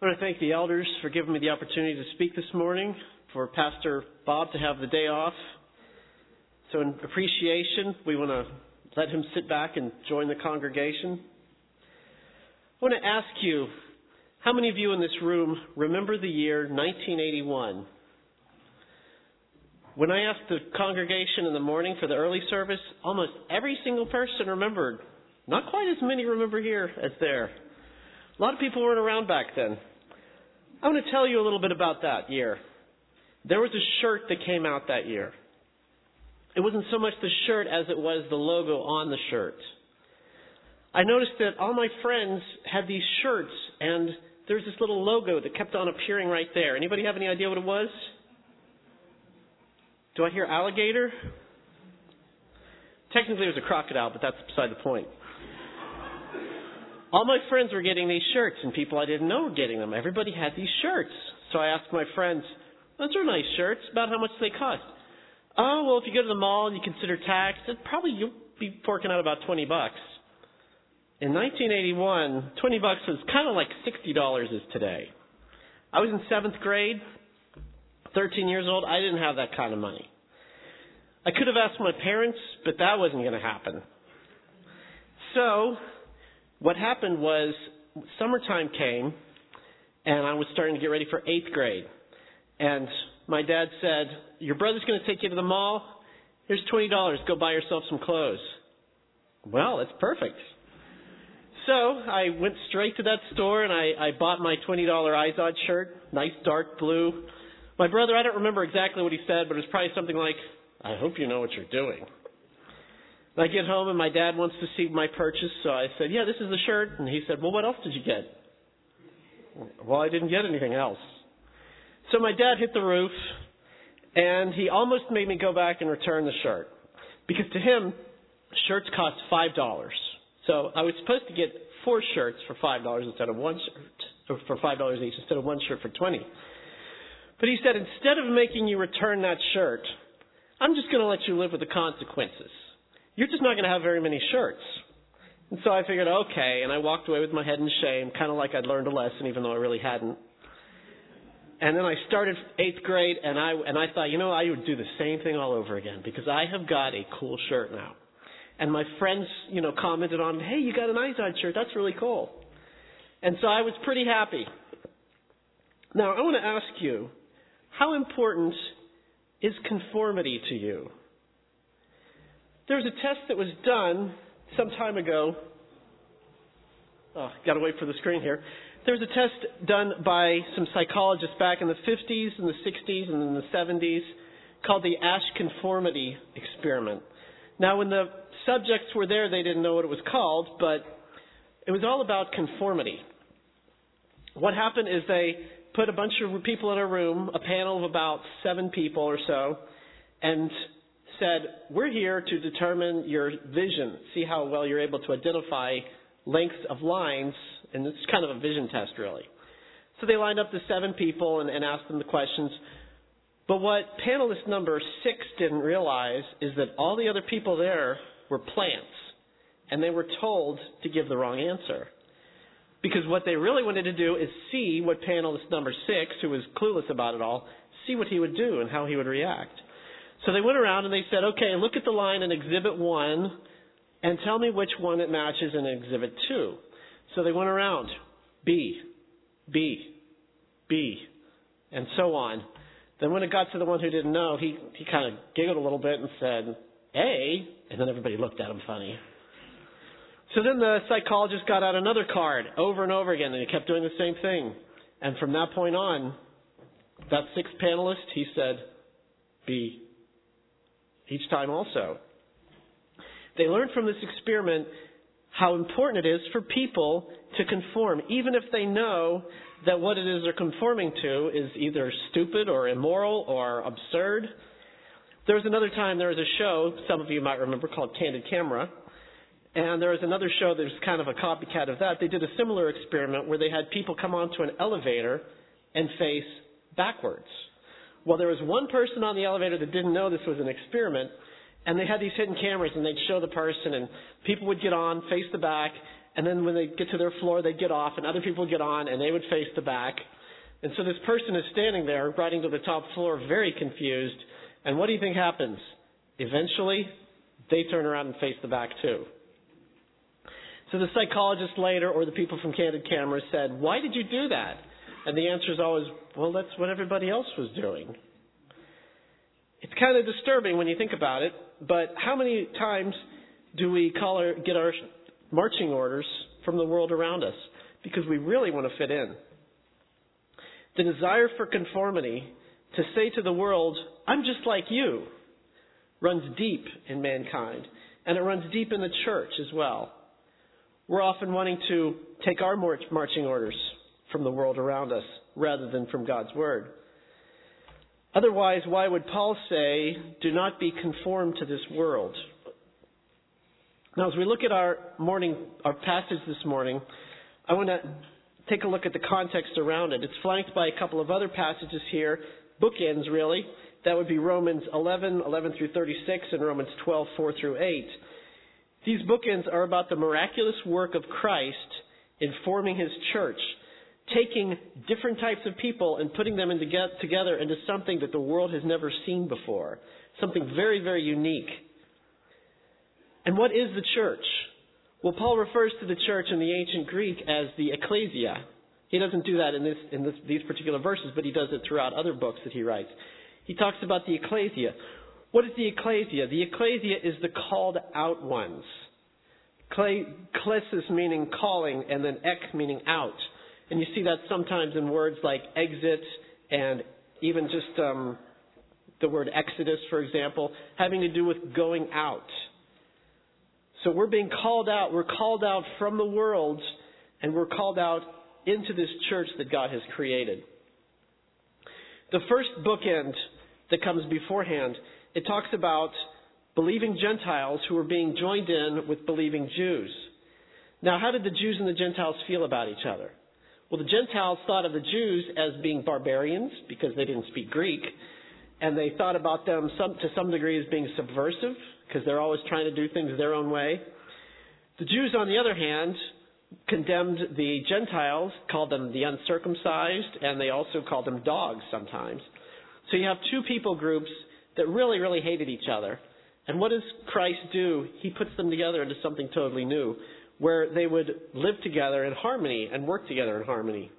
I want to thank the elders for giving me the opportunity to speak this morning, for Pastor Bob to have the day off. So in appreciation, we want to let him sit back and join the congregation. I want to ask you, how many of you in this room remember the year 1981? When I asked the congregation in the morning for the early service, almost every single person remembered. Not quite as many remember here as there. A lot of people weren't around back then. I want to tell you a little bit about that year. There was a shirt that came out that year. It wasn't so much the shirt as it was the logo on the shirt. I noticed that all my friends had these shirts, and there was this little logo that kept on appearing right there. Anybody have any idea what it was? Do I hear alligator? Technically it was a crocodile, but that's beside the point. All my friends were getting these shirts, and people I didn't know were getting them. Everybody had these shirts. So I asked my friends, those are nice shirts. About how much do they cost? Oh, well, if you go to the mall and you consider tax, you'll be forking out about $20. In 1981, $20 was kind of like $60 is today. I was in 7th grade, 13 years old. I didn't have that kind of money. I could have asked my parents, but that wasn't going to happen. So what happened was summertime came, and I was starting to get ready for 8th grade. And my dad said, your brother's going to take you to the mall. Here's $20. Go buy yourself some clothes. Well, that's perfect. So I went straight to that store, and I bought my $20 Izod shirt, nice dark blue. My brother, I don't remember exactly what he said, but it was probably something like, I hope you know what you're doing. And I get home, and my dad wants to see my purchase, so I said, yeah, this is the shirt. And he said, well, what else did you get? Well, I didn't get anything else. So my dad hit the roof, and he almost made me go back and return the shirt. Because to him, shirts cost $5. So I was supposed to get 4 shirts for $5 instead of one shirt, or for $5 each instead of one shirt for $20. But he said, instead of making you return that shirt, I'm just going to let you live with the consequences. You're just not going to have very many shirts. And so I figured, okay, and I walked away with my head in shame, kind of like I'd learned a lesson, even though I really hadn't. And then I started 8th grade, and I thought, I would do the same thing all over again, because I have got a cool shirt now. And my friends, commented on, hey, you got an Izod shirt. That's really cool. And so I was pretty happy. Now, I want to ask you, how important is conformity to you? There was a test that was done some time ago. Oh, got to wait for the screen here. There was a test done by some psychologists back in the 50s and the 60s and in the 70s called the Asch Conformity Experiment. Now, when the subjects were there, they didn't know what it was called, but it was all about conformity. What happened is they put a bunch of people in a room, a panel of about 7 people or so, and said, we're here to determine your vision, see how well you're able to identify lengths of lines, and it's kind of a vision test, really. So they lined up the 7 people and asked them the questions. But what panelist number 6 didn't realize is that all the other people there were plants, and they were told to give the wrong answer. Because what they really wanted to do is see what panelist number 6, who was clueless about it all, see what he would do and how he would react. So they went around and they said, okay, look at the line in Exhibit 1 and tell me which one it matches in Exhibit 2. So they went around, B, B, B, and so on. Then when it got to the one who didn't know, he kind of giggled a little bit and said, A, and then everybody looked at him funny. So then the psychologist got out another card over and over again, and he kept doing the same thing. And from that point on, that 6th panelist, he said, B, each time also. They learned from this experiment how important it is for people to conform, even if they know that what it is they're conforming to is either stupid or immoral or absurd. There was another time, there was a show, some of you might remember, called Candid Camera. And there was another show that was kind of a copycat of that. They did a similar experiment where they had people come onto an elevator and face backwards. Well, there was one person on the elevator that didn't know this was an experiment, and they had these hidden cameras, and they'd show the person, and people would get on, face the back, and then when they get to their floor, they'd get off, and other people would get on, and they would face the back. And so this person is standing there, riding to the top floor, very confused. And what do you think happens? Eventually, they turn around and face the back too. So the psychologist later, or the people from Candid Camera, said, "Why did you do that?" And the answer is always, well, that's what everybody else was doing. It's kind of disturbing when you think about it, but how many times do we get our marching orders from the world around us? Because we really want to fit in. The desire for conformity, to say to the world, "I'm just like you," runs deep in mankind. And it runs deep in the church as well. We're often wanting to take our marching orders from the world around us rather than from God's Word. Otherwise, why would Paul say, "Do not be conformed to this world"? Now, as we look at our passage this morning, I want to take a look at the context around it. It's flanked by a couple of other passages here, bookends really. That would be Romans 11 through 36, and Romans 12, 4 through 8. These bookends are about the miraculous work of Christ in forming His church, taking different types of people and putting them together into something that the world has never seen before, something very, very unique. And what is the church? Well, Paul refers to the church in the ancient Greek as the ecclesia. He doesn't do that in these particular verses, but he does it throughout other books that he writes. He talks about the ecclesia. What is the ecclesia? The ecclesia is the called out ones. Klesis meaning calling, and then ek meaning out. And you see that sometimes in words like exit, and even just the word exodus, for example, having to do with going out. So we're being called out. We're called out from the world, and we're called out into this church that God has created. The first bookend that comes beforehand, it talks about believing Gentiles who are being joined in with believing Jews. Now, how did the Jews and the Gentiles feel about each other? Well, the Gentiles thought of the Jews as being barbarians because they didn't speak Greek, and they thought about them to some degree as being subversive because they're always trying to do things their own way. The Jews, on the other hand, condemned the Gentiles, called them the uncircumcised, and they also called them dogs sometimes. So you have two people groups that really, really hated each other. And what does Christ do? He puts them together into something totally new, where they would live together in harmony and work together in harmony.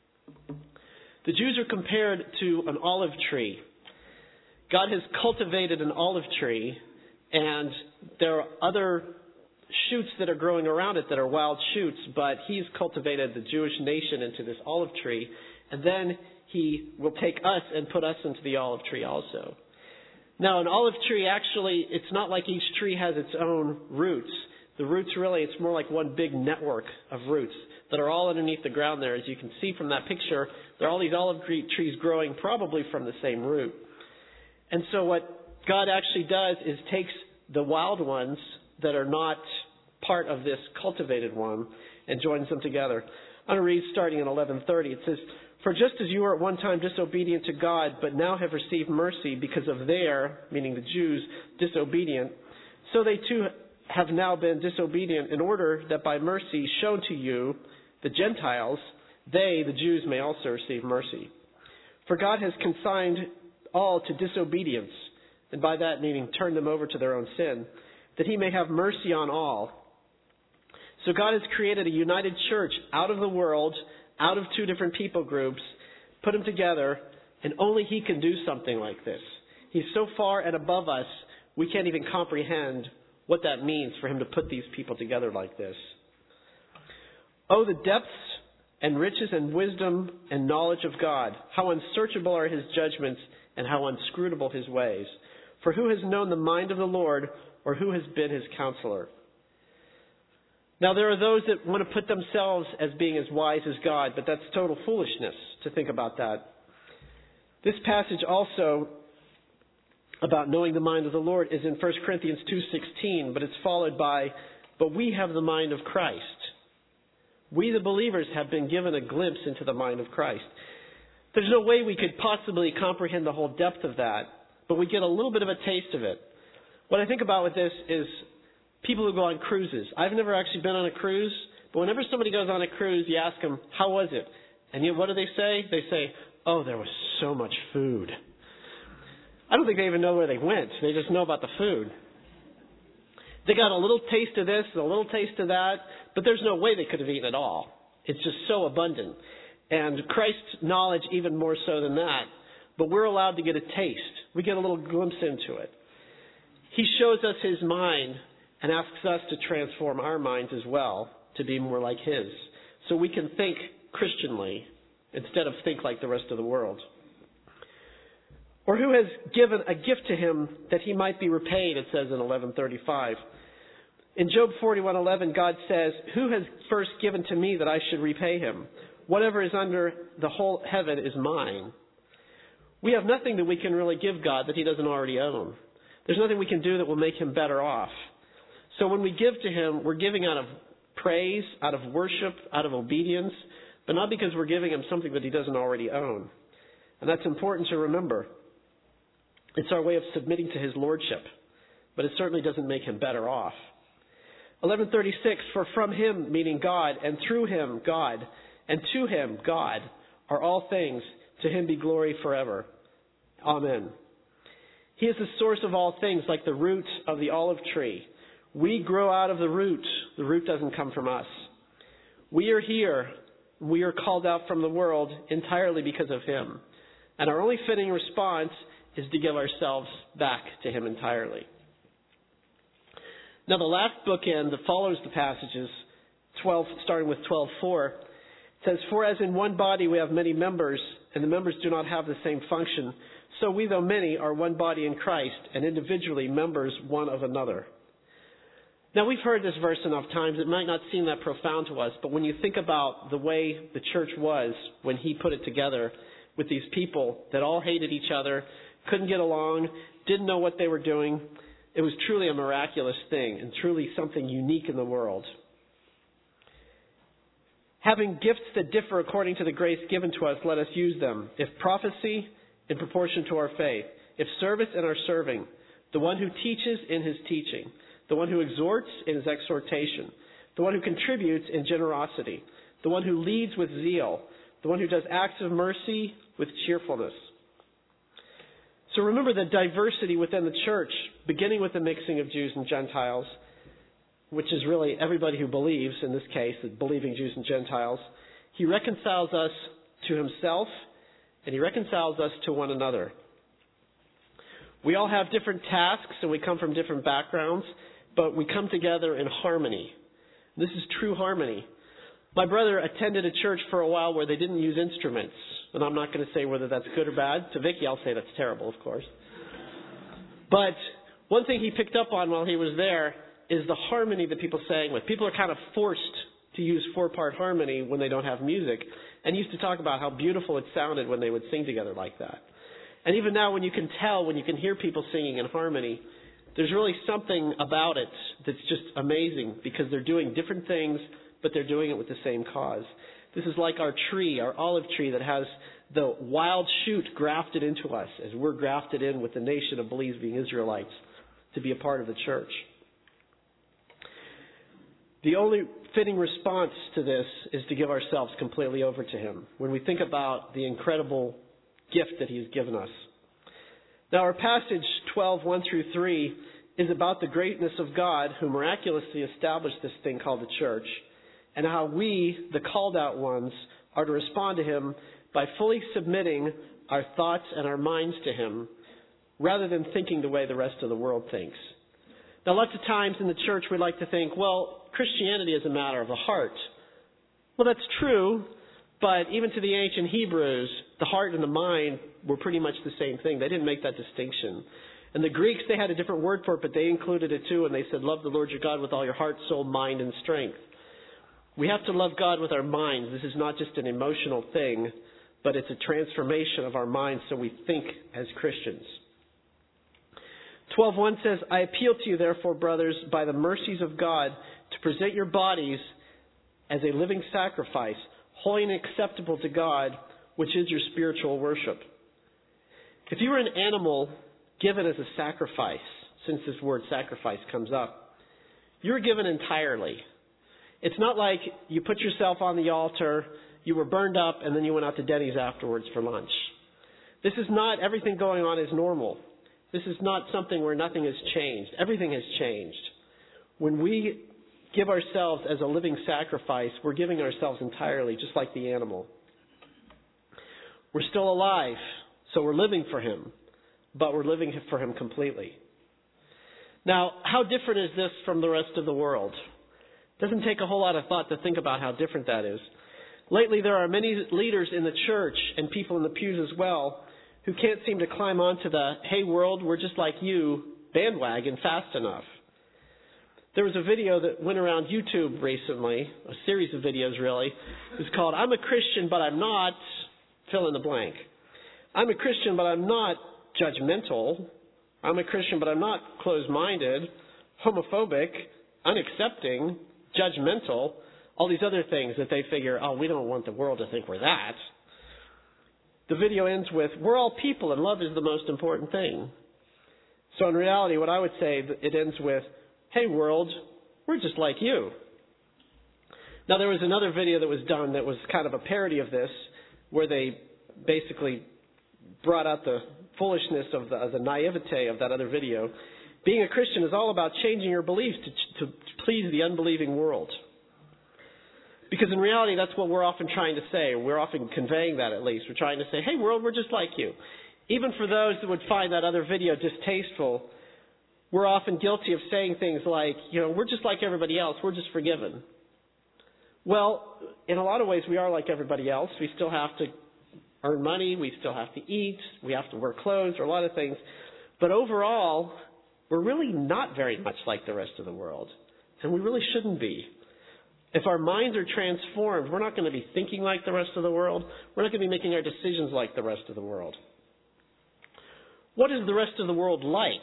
The Jews are compared to an olive tree. God has cultivated an olive tree, and there are other shoots that are growing around it that are wild shoots, but He's cultivated the Jewish nation into this olive tree, and then He will take us and put us into the olive tree also. Now, an olive tree, actually, it's not like each tree has its own roots. The roots really, it's more like one big network of roots that are all underneath the ground there. As you can see from that picture, there are all these olive trees growing probably from the same root. And so what God actually does is takes the wild ones that are not part of this cultivated one and joins them together. I'm going to read starting in 11:30. It says, "For just as you were at one time disobedient to God, but now have received mercy because of their," meaning the Jews, "disobedient, so they too have now been disobedient in order that by mercy shown to you, the Gentiles, they, the Jews, may also receive mercy. For God has consigned all to disobedience," and by that meaning turn them over to their own sin, "that He may have mercy on all." So God has created a united church out of the world, out of two different people groups, put them together, and only He can do something like this. He's so far and above us, we can't even comprehend what that means for Him to put these people together like this. Oh, the depths and riches and wisdom and knowledge of God. How unsearchable are His judgments and how inscrutable His ways. For who has known the mind of the Lord, or who has been His counselor? Now, there are those that want to put themselves as being as wise as God, but that's total foolishness to think about that. This passage also about knowing the mind of the Lord is in 1 Corinthians 2:16, but it's followed by, "But we have the mind of Christ." We, the believers, have been given a glimpse into the mind of Christ. There's no way we could possibly comprehend the whole depth of that, but we get a little bit of a taste of it. What I think about with this is people who go on cruises. I've never actually been on a cruise, But whenever somebody goes on a cruise, you ask them, how was it? And yet what do they say? They say, oh, there was so much food. I don't think they even know where they went. They just know about the food. They got a little taste of this, a little taste of that, but there's no way they could have eaten it all. It's just so abundant. And Christ's knowledge even more so than that. But we're allowed to get a taste. We get a little glimpse into it. He shows us His mind and asks us to transform our minds as well to be more like His. So we can think Christianly instead of think like the rest of the world. Or who has given a gift to him that he might be repaid, it says in 11:35. In Job 41:11, God says, who has first given to me that I should repay him? Whatever is under the whole heaven is mine. We have nothing that we can really give God that He doesn't already own. There's nothing we can do that will make Him better off. So when we give to Him, we're giving out of praise, out of worship, out of obedience, but not because we're giving Him something that He doesn't already own. And that's important to remember. It's our way of submitting to His lordship, but it certainly doesn't make Him better off. 11:36, for from Him, meaning God, and through Him, God, and to Him, God, are all things. To Him be glory forever. Amen. He is the source of all things, like the root of the olive tree. We grow out of the root. The root doesn't come from us. We are here. We are called out from the world entirely because of Him. And our only fitting response is to give ourselves back to Him entirely. Now the last bookend that follows the passages, starting with 12:4, says, for as in one body we have many members, and the members do not have the same function, so we, though many, are one body in Christ, and individually members one of another. Now we've heard this verse enough times, it might not seem that profound to us, but when you think about the way the church was when He put it together with these people that all hated each other, couldn't get along, didn't know what they were doing, it was truly a miraculous thing and truly something unique in the world. Having gifts that differ according to the grace given to us, let us use them. If prophecy, in proportion to our faith. If service, in our serving. The one who teaches, in his teaching. The one who exhorts, in his exhortation. The one who contributes, in generosity. The one who leads, with zeal. The one who does acts of mercy, with cheerfulness. So remember the diversity within the church, beginning with the mixing of Jews and Gentiles, which is really everybody who believes, in this case, the believing Jews and Gentiles. He reconciles us to Himself, and He reconciles us to one another. We all have different tasks, and we come from different backgrounds, but we come together in harmony. This is true harmony. My brother attended a church for a while where they didn't use instruments, and I'm not going to say whether that's good or bad. To Vicky, I'll say that's terrible, of course. But one thing he picked up on while he was there is the harmony that people sang with. People are kind of forced to use 4-part harmony when they don't have music. And he used to talk about how beautiful it sounded when they would sing together like that. And even now when you can hear people singing in harmony, there's really something about it that's just amazing because they're doing different things, but they're doing it with the same cause. This is like our tree, our olive tree that has the wild shoot grafted into us as we're grafted in with the nation of believing Israelites to be a part of the church. The only fitting response to this is to give ourselves completely over to Him when we think about the incredible gift that He has given us. Now our passage 12:1-3 is about the greatness of God who miraculously established this thing called the church, and how we, the called out ones, are to respond to Him by fully submitting our thoughts and our minds to Him rather than thinking the way the rest of the world thinks. Now lots of times in the church we like to think, well, Christianity is a matter of the heart. Well, that's true, but even to the ancient Hebrews, the heart and the mind were pretty much the same thing. They didn't make that distinction. And the Greeks, they had a different word for it, but they included it too, and they said, love the Lord your God with all your heart, soul, mind, and strength. We have to love God with our minds. This is not just an emotional thing, but it's a transformation of our minds so we think as Christians. 12:1 says, I appeal to you, therefore, brothers, by the mercies of God, to present your bodies as a living sacrifice, holy and acceptable to God, which is your spiritual worship. If you were an animal given as a sacrifice, since this word sacrifice comes up, you were given entirely. It's not like you put yourself on the altar, you were burned up, and then you went out to Denny's afterwards for lunch. This is not everything going on is normal. This is not something where nothing has changed. Everything has changed. When we give ourselves as a living sacrifice, we're giving ourselves entirely, just like the animal. We're still alive, so we're living for Him, but we're living for Him completely. Now, how different is this from the rest of the world? It doesn't take a whole lot of thought to think about how different that is. Lately, there are many leaders in the church and people in the pews as well who can't seem to climb onto the, hey world, we're just like you bandwagon fast enough. There was a video that went around YouTube recently, a series of videos really. It was called, I'm a Christian, but I'm not, fill in the blank. I'm a Christian, but I'm not judgmental. I'm a Christian, but I'm not closed-minded, homophobic, unaccepting, judgmental, all these other things that they figure, oh, we don't want the world to think we're that. The video ends with, we're all people and love is the most important thing. So in reality, what I would say, it ends with, hey world, we're just like you. Now there was another video that was done that was kind of a parody of this, where they basically brought out the foolishness of the naivete of that other video. Being a Christian is all about changing your beliefs to please the unbelieving world. Because in reality, that's what we're often trying to say. We're often conveying that at least. We're trying to say, hey world, we're just like you. Even for those that would find that other video distasteful, we're often guilty of saying things like, we're just like everybody else. We're just forgiven. Well, in a lot of ways, we are like everybody else. We still have to earn money. We still have to eat. We have to wear clothes or a lot of things. But overall, we're really not very much like the rest of the world. And we really shouldn't be. If our minds are transformed, we're not going to be thinking like the rest of the world. We're not going to be making our decisions like the rest of the world. What is the rest of the world like?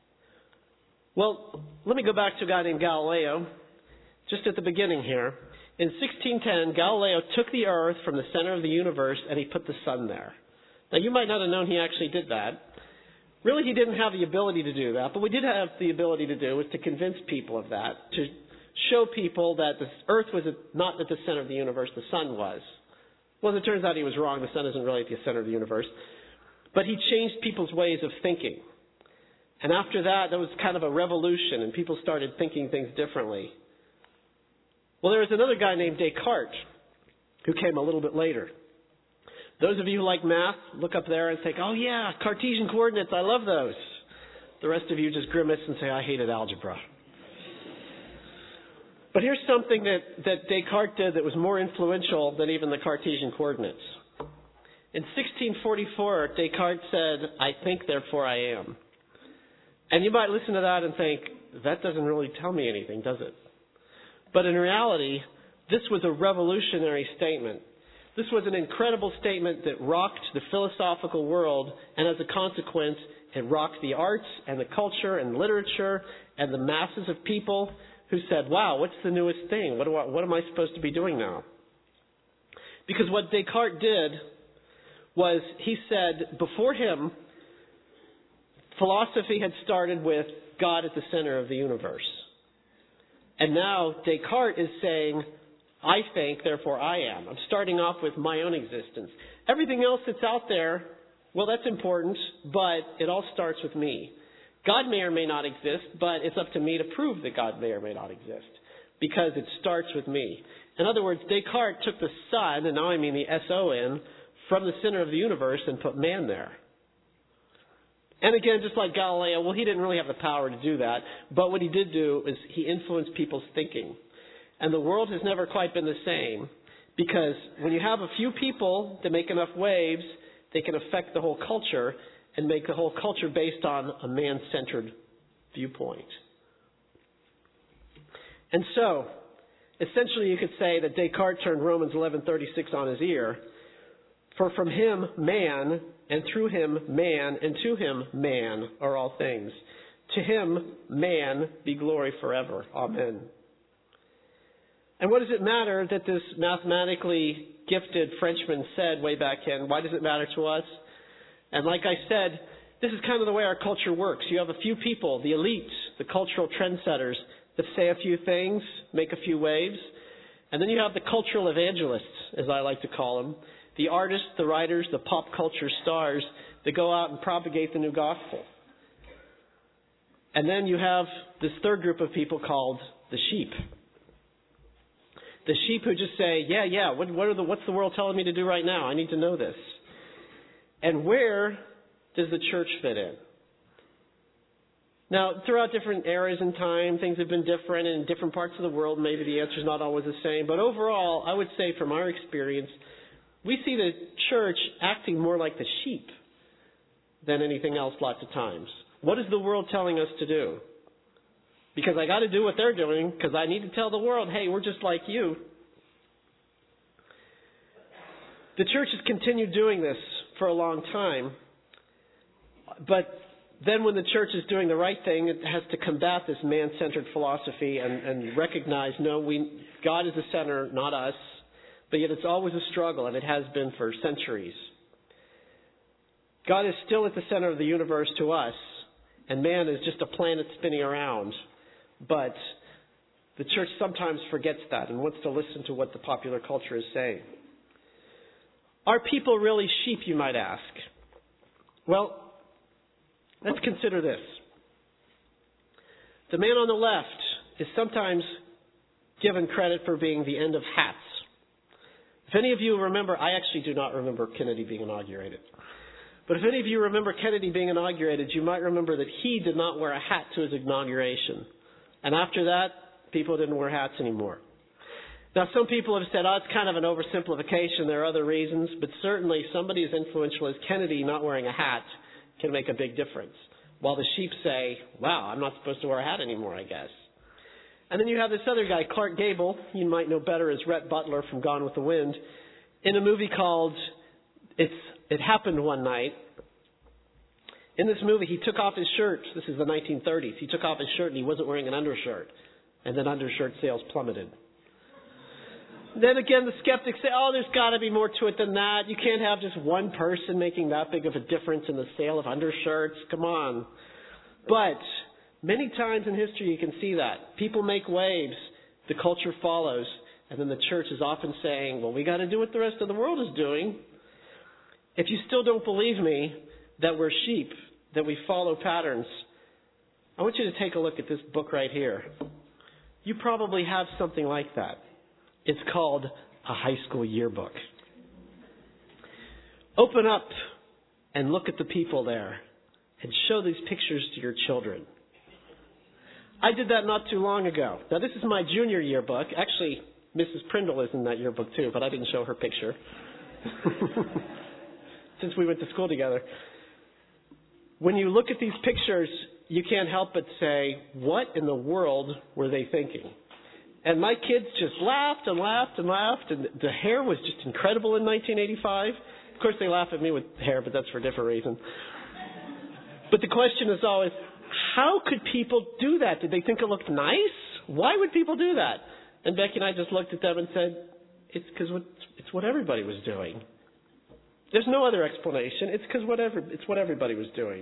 Well, let me go back to a guy named Galileo, just at the beginning here. In 1610, Galileo took the earth from the center of the universe and he put the sun there. Now, you might not have known he actually did that. Really, he didn't have the ability to do that, but what he did have the ability to do was to convince people of that, to show people that the earth was not at the center of the universe, the sun was. Well, as it turns out, he was wrong. The sun isn't really at the center of the universe. But he changed people's ways of thinking. And after that, there was kind of a revolution, and people started thinking things differently. Well, there was another guy named Descartes who came a little bit later. Those of you who like math, look up there and think, oh yeah, Cartesian coordinates, I love those. The rest of you just grimace and say, I hated algebra. But here's something that Descartes did that was more influential than even the Cartesian coordinates. In 1644, Descartes said, I think, therefore I am. And you might listen to that and think, that doesn't really tell me anything, does it? But in reality, this was a revolutionary statement. This was an incredible statement that rocked the philosophical world, and as a consequence, it rocked the arts and the culture and literature and the masses of people who said, wow, what's the newest thing? What am I supposed to be doing now? Because what Descartes did was he said, before him, philosophy had started with God at the center of the universe. And now Descartes is saying, I think, therefore I am. I'm starting off with my own existence. Everything else that's out there, well, that's important, but it all starts with me. God may or may not exist, but it's up to me to prove that God may or may not exist, because it starts with me. In other words, Descartes took the sun, and now I mean the S-O-N, from the center of the universe and put man there. And again, just like Galileo, well, he didn't really have the power to do that, but what he did do is he influenced people's thinking. And the world has never quite been the same, because when you have a few people that make enough waves, they can affect the whole culture and make the whole culture based on a man-centered viewpoint. And so, essentially you could say that Descartes turned Romans 11:36 on his ear. For from him, man, and through him, man, and to him, man, are all things. To him, man, be glory forever. Amen. And what does it matter that this mathematically gifted Frenchman said way back then? Why does it matter to us? And like I said, this is kind of the way our culture works. You have a few people, the elites, the cultural trendsetters, that say a few things, make a few waves. And then you have the cultural evangelists, as I like to call them, the artists, the writers, the pop culture stars that go out and propagate the new gospel. And then you have this third group of people called the sheep. The sheep who just say, what's the world telling me to do right now? I need to know this. And where does the church fit in? Now, throughout different eras and time, things have been different, and in different parts of the world, maybe the answer is not always the same. But overall, I would say from our experience, we see the church acting more like the sheep than anything else lots of times. What is the world telling us to do? Because I got to do what they're doing, because I need to tell the world, hey, we're just like you. The church has continued doing this for a long time, but then when the church is doing the right thing, it has to combat this man-centered philosophy and recognize, God is the center, not us. But yet it's always a struggle, and it has been for centuries. God is still at the center of the universe to us, and man is just a planet spinning around. But the church sometimes forgets that and wants to listen to what the popular culture is saying. Are people really sheep, you might ask? Well, let's consider this. The man on the left is sometimes given credit for being the end of hats. If any of you remember, I actually do not remember Kennedy being inaugurated. But if any of you remember Kennedy being inaugurated, you might remember that he did not wear a hat to his inauguration. And after that, people didn't wear hats anymore. Now, some people have said, it's kind of an oversimplification. There are other reasons. But certainly somebody as influential as Kennedy not wearing a hat can make a big difference. While the sheep say, wow, I'm not supposed to wear a hat anymore, I guess. And then you have this other guy, Clark Gable, you might know better as Rhett Butler from Gone with the Wind, in a movie called It Happened One Night. In this movie, he took off his shirt. This is the 1930s. He took off his shirt and he wasn't wearing an undershirt. And then undershirt sales plummeted. Then again, the skeptics say, there's got to be more to it than that. You can't have just one person making that big of a difference in the sale of undershirts. Come on. But many times in history you can see that. People make waves, the culture follows, and then the church is often saying, well, we got to do what the rest of the world is doing. If you still don't believe me that we're sheep, that we follow patterns, I want you to take a look at this book right here. You probably have something like that. It's called a high school yearbook. Open up and look at the people there and show these pictures to your children. I did that not too long ago. Now, this is my junior yearbook. Actually, Mrs. Prindle is in that yearbook too, but I didn't show her picture since we went to school together. When you look at these pictures, you can't help but say, what in the world were they thinking? And my kids just laughed and laughed and laughed, and the hair was just incredible in 1985. Of course, they laugh at me with hair, but that's for a different reason. But the question is always, how could people do that? Did they think it looked nice? Why would people do that? And Becky and I just looked at them and said, it's because it's what everybody was doing. There's no other explanation. It's because it's what everybody was doing.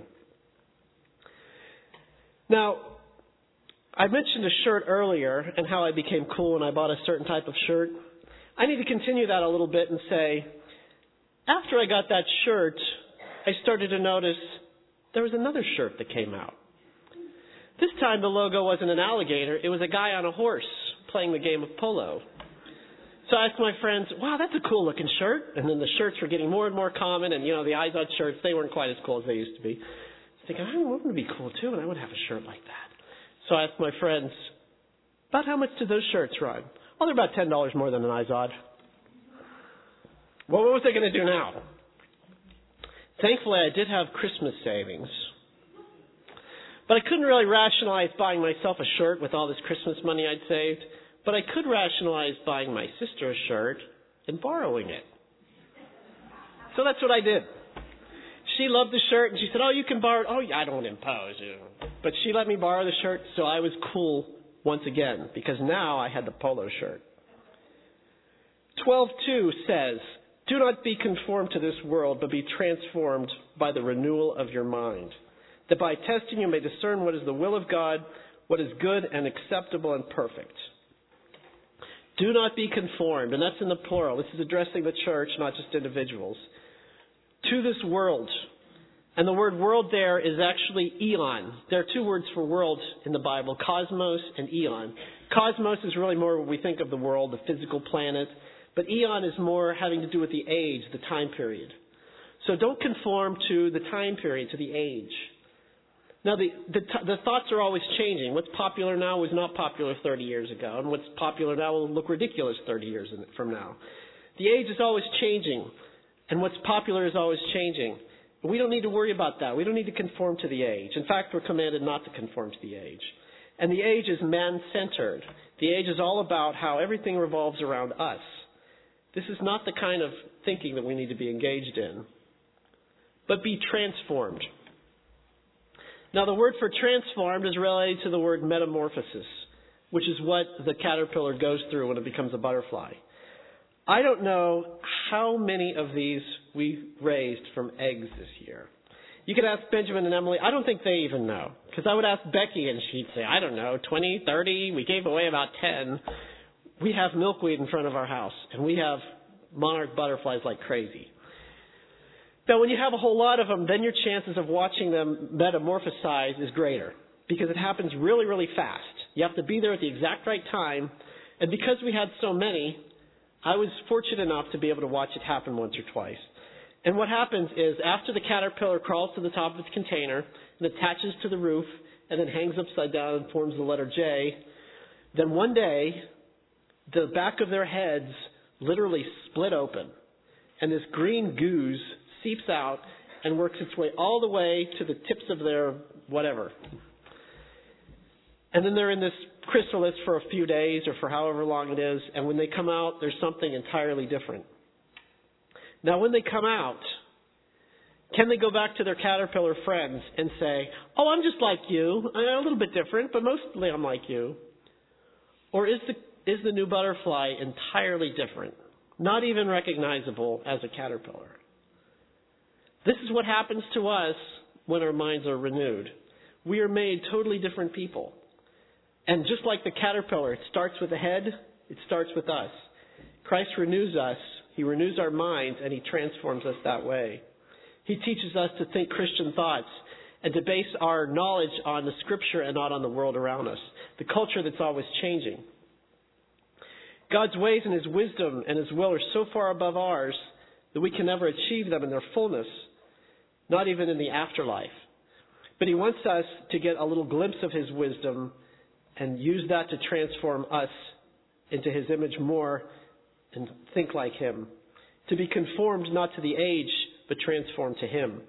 Now, I mentioned a shirt earlier and how I became cool and I bought a certain type of shirt. I need to continue that a little bit and say, after I got that shirt, I started to notice there was another shirt that came out. This time the logo wasn't an alligator. It was a guy on a horse playing the game of polo. So I asked my friends, wow, that's a cool looking shirt. And then the shirts were getting more and more common. And, the Izod shirts, they weren't quite as cool as they used to be. I was thinking, I want them to be cool too, and I would have a shirt like that. So I asked my friends, about how much do those shirts run? They're about $10 more than an Izod. Well, what was I going to do now? Thankfully, I did have Christmas savings. But I couldn't really rationalize buying myself a shirt with all this Christmas money I'd saved. But I could rationalize buying my sister a shirt and borrowing it. So that's what I did. She loved the shirt, and she said, you can borrow it. I don't impose. But she let me borrow the shirt, so I was cool once again, because now I had the polo shirt. 12:2 says, do not be conformed to this world, but be transformed by the renewal of your mind, that by testing you may discern what is the will of God, what is good and acceptable and perfect. Do not be conformed, and that's in the plural. This is addressing the church, not just individuals. To this world. And the word world there is actually eon. There are two words for world in the Bible, cosmos and eon. Cosmos is really more what we think of the world, the physical planet. But eon is more having to do with the age, the time period. So don't conform to the time period, to the age. Now, the thoughts are always changing. What's popular now was not popular 30 years ago, and what's popular now will look ridiculous 30 years from now. The age is always changing, and what's popular is always changing. We don't need to worry about that. We don't need to conform to the age. In fact, we're commanded not to conform to the age. And the age is man-centered. The age is all about how everything revolves around us. This is not the kind of thinking that we need to be engaged in. But be transformed. Now, the word for transformed is related to the word metamorphosis, which is what the caterpillar goes through when it becomes a butterfly. I don't know how many of these we raised from eggs this year. You could ask Benjamin and Emily. I don't think they even know. Because I would ask Becky and she'd say, I don't know, 20, 30. We gave away about 10. We have milkweed in front of our house. And we have monarch butterflies like crazy. Now, when you have a whole lot of them, then your chances of watching them metamorphosize is greater. Because it happens really, really fast. You have to be there at the exact right time. And because we had so many, I was fortunate enough to be able to watch it happen once or twice. And what happens is after the caterpillar crawls to the top of its container and attaches to the roof and then hangs upside down and forms the letter J, then one day the back of their heads literally split open. And this green ooze seeps out and works its way all the way to the tips of their whatever. And then they're in this chrysalis for a few days or for however long it is. And when they come out, there's something entirely different. Now, when they come out, can they go back to their caterpillar friends and say, oh, I'm just like you. I'm a little bit different, but mostly I'm like you. Or is the new butterfly entirely different? Not even recognizable as a caterpillar. This is what happens to us when our minds are renewed. We are made totally different people. And just like the caterpillar, it starts with the head, it starts with us. Christ renews us, He renews our minds, and He transforms us that way. He teaches us to think Christian thoughts and to base our knowledge on the Scripture and not on the world around us, the culture that's always changing. God's ways and His wisdom and His will are so far above ours that we can never achieve them in their fullness, not even in the afterlife. But He wants us to get a little glimpse of His wisdom and use that to transform us into His image more and think like Him. To be conformed not to the age, but transformed to Him.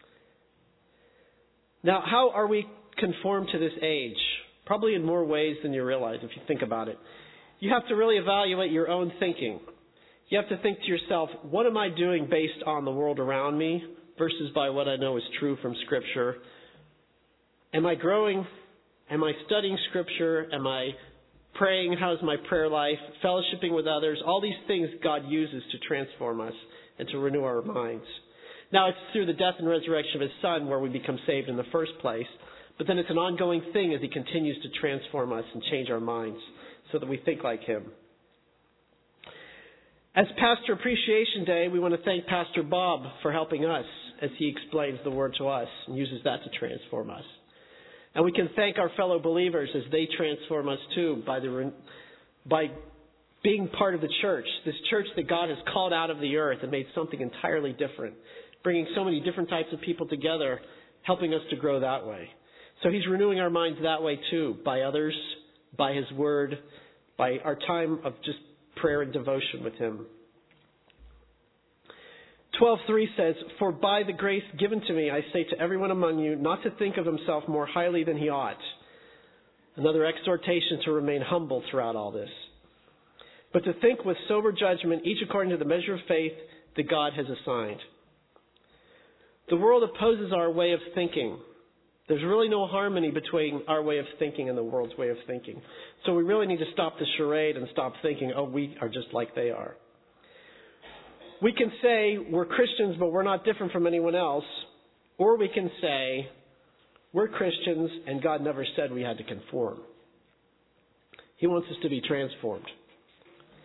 Now, how are we conformed to this age? Probably in more ways than you realize if you think about it. You have to really evaluate your own thinking. You have to think to yourself, what am I doing based on the world around me versus by what I know is true from Scripture? Am I growing? Am I studying Scripture? Am I praying? How's my prayer life? Fellowshipping with others? All these things God uses to transform us and to renew our minds. Now, it's through the death and resurrection of His Son where we become saved in the first place. But then it's an ongoing thing as He continues to transform us and change our minds so that we think like Him. As Pastor Appreciation Day, we want to thank Pastor Bob for helping us as he explains the Word to us and uses that to transform us. And we can thank our fellow believers as they transform us too by being part of the church, this church that God has called out of the earth and made something entirely different, bringing so many different types of people together, helping us to grow that way. So He's renewing our minds that way too, by others, by His Word, by our time of just prayer and devotion with Him. 12:3 says, for by the grace given to me, I say to everyone among you, not to think of himself more highly than he ought. Another exhortation to remain humble throughout all this. But to think with sober judgment, each according to the measure of faith that God has assigned. The world opposes our way of thinking. There's really no harmony between our way of thinking and the world's way of thinking. So we really need to stop the charade and stop thinking, oh, we are just like they are. We can say we're Christians, but we're not different from anyone else. Or we can say we're Christians and God never said we had to conform. He wants us to be transformed.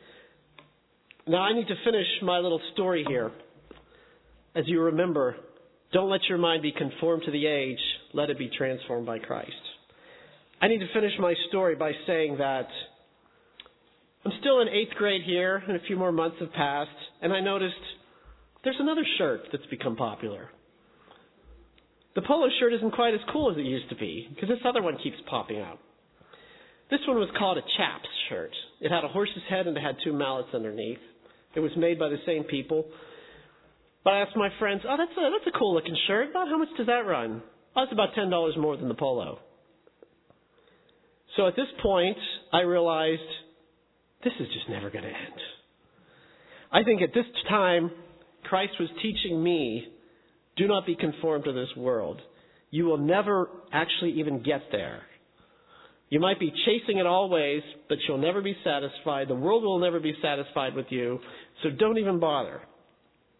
Now I need to finish my little story here. As you remember, don't let your mind be conformed to the age, let it be transformed by Christ. I need to finish my story by saying that I'm still in 8th grade here, and a few more months have passed, and I noticed there's another shirt that's become popular. The polo shirt isn't quite as cool as it used to be, because this other one keeps popping out. This one was called a chaps shirt. It had a horse's head and it had 2 mallets underneath. It was made by the same people. But I asked my friends, oh, that's a cool looking shirt. About how much does that run? Oh, it's about $10 more than the polo. So at this point, I realized this is just never going to end. I think at this time, Christ was teaching me, do not be conformed to this world. You will never actually even get there. You might be chasing it all ways, but you'll never be satisfied. The world will never be satisfied with you, so don't even bother.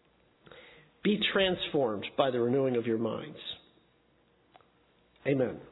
Be transformed by the renewing of your minds. Amen.